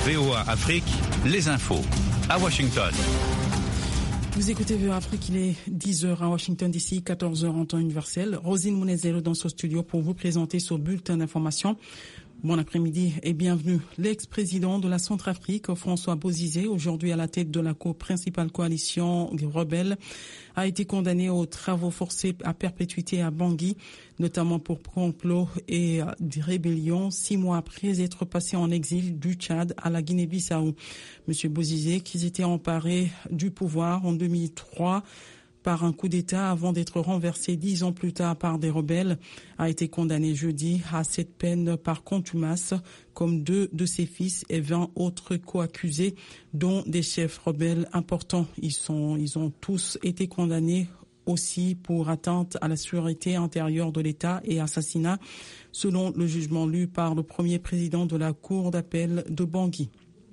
VOA Afrique, les infos à Washington. Vous écoutez VOA Afrique, il est 10h à Washington DC, 14h en temps universel. Rosine Mounezelo dans ce studio pour vous présenter ce bulletin d'information. Bon après-midi et bienvenue. L'ex-président de la Centrafrique, François Bozizé, aujourd'hui à la tête de la principale coalition rebelle, a été condamné aux travaux forcés à perpétuité à Bangui, notamment pour complot et rébellion, 6 mois après être passé en exil du Tchad à la Guinée-Bissau. Monsieur Bozizé, qui s'était emparé du pouvoir en 2003, par un coup d'État avant d'être renversé 10 ans plus tard par des rebelles, a été condamné jeudi à cette peine par contumace, comme 2 de ses fils et 20 autres co-accusés, dont des chefs rebelles importants. Ils ont tous été condamnés aussi pour atteinte à la sécurité intérieure de l'État et assassinat, selon le jugement lu par le premier président de la Cour d'appel de Bangui.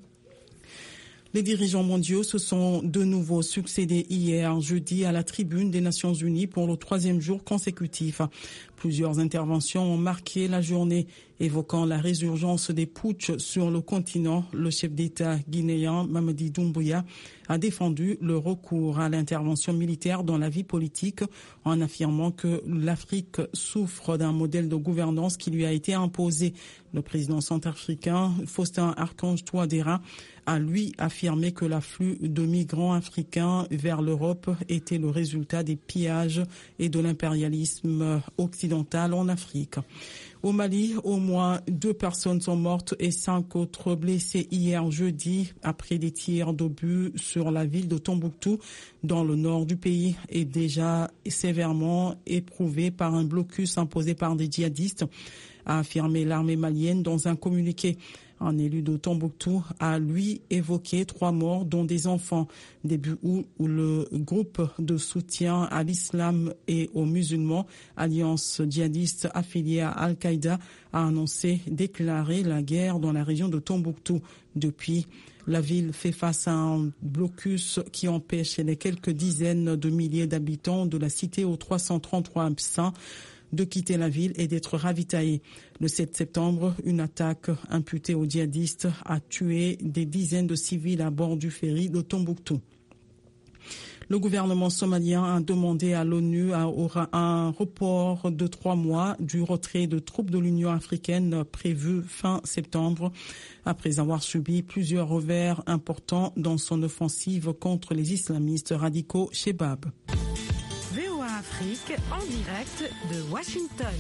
Les dirigeants mondiaux se sont de nouveau succédés hier, jeudi, à la tribune des Nations Unies pour le 3e jour consécutif. Plusieurs interventions ont marqué la journée, évoquant la résurgence des putschs sur le continent. Le chef d'État guinéen, Mamadi Doumbouya, a défendu le recours à l'intervention militaire dans la vie politique en affirmant que l'Afrique souffre d'un modèle de gouvernance qui lui a été imposé. Le président centrafricain, Faustin Archange Touadéra, a lui affirmé que l'afflux de migrants africains vers l'Europe était le résultat des pillages et de l'impérialisme occidental en Afrique. Au Mali, au moins 2 personnes sont mortes et 5 autres blessées hier jeudi après des tirs d'obus sur la ville de Tombouctou dans le nord du pays et déjà sévèrement éprouvée par un blocus imposé par des djihadistes, a affirmé l'armée malienne dans un communiqué. Un élu de Tombouctou a, lui, évoqué 3 morts, dont des enfants. Début août, où le groupe de soutien à l'islam et aux musulmans, alliance djihadiste affiliée à Al-Qaïda, a annoncé déclarer la guerre dans la région de Tombouctou. Depuis, la ville fait face à un blocus qui empêche les quelques dizaines de milliers d'habitants de la cité aux 333 habitants de quitter la ville et d'être ravitaillés. Le 7 septembre, une attaque imputée aux djihadistes a tué des dizaines de civils à bord du ferry de Tombouctou. Le gouvernement somalien a demandé à l'ONU un report de 3 mois du retrait de troupes de l'Union africaine prévu fin septembre, après avoir subi plusieurs revers importants dans son offensive contre les islamistes radicaux Chebab. VOA Afrique en direct de Washington.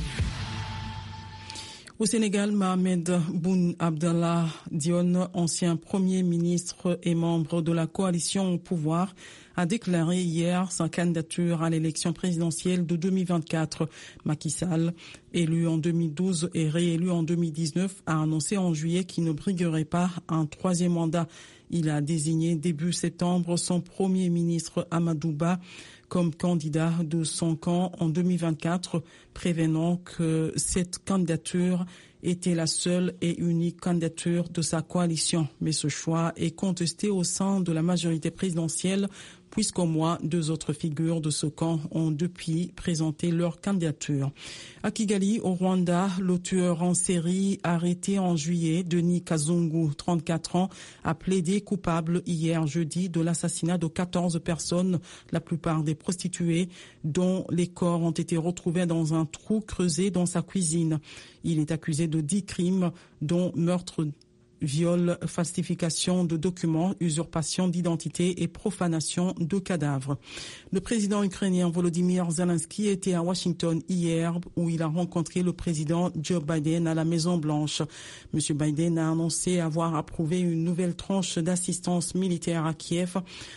Au Sénégal, Mohamed Boun Abdallah Dionne, ancien Premier ministre et membre de la coalition au pouvoir, a déclaré hier sa candidature à l'élection présidentielle de 2024. Macky Sall, élu en 2012 et réélu en 2019, a annoncé en juillet qu'il ne briguerait pas un 3e mandat. Il a désigné début septembre son Premier ministre Amadou Ba comme candidat de son camp en 2024, prévenant que cette candidature était la seule et unique candidature de sa coalition. Mais ce choix est contesté au sein de la majorité présidentielle, puisqu'au moins 2 autres figures de ce camp ont depuis présenté leur candidature. À Kigali, au Rwanda, le tueur en série arrêté en juillet, Denis Kazungu, 34 ans, a plaidé coupable hier jeudi de l'assassinat de 14 personnes, la plupart des prostituées, dont les corps ont été retrouvés dans un trou creusé dans sa cuisine. Il est accusé de 10 crimes, dont meurtre, viol, falsification de documents, usurpation d'identité et profanation de cadavres. Le président ukrainien Volodymyr Zelensky était à Washington hier où il a rencontré le président Joe Biden à la Maison-Blanche. Monsieur Biden a annoncé avoir approuvé une nouvelle tranche d'assistance militaire à Kiev,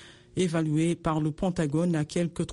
évalué par le Pentagone à quelques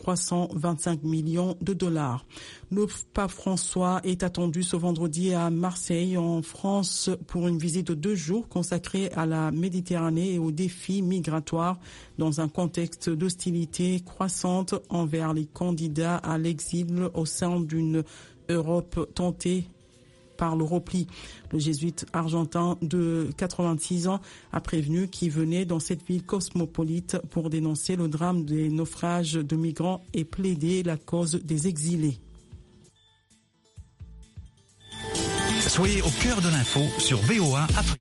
325 millions de dollars. Le pape François est attendu ce vendredi à Marseille, en France, pour une visite de 2 jours consacrée à la Méditerranée et aux défis migratoires dans un contexte d'hostilité croissante envers les candidats à l'exil au sein d'une Europe tentée par le repli. Le jésuite argentin de 86 ans a prévenu qu'il venait dans cette ville cosmopolite pour dénoncer le drame des naufrages de migrants et plaider la cause des exilés. Soyez au cœur de l'info sur VOA Afrique.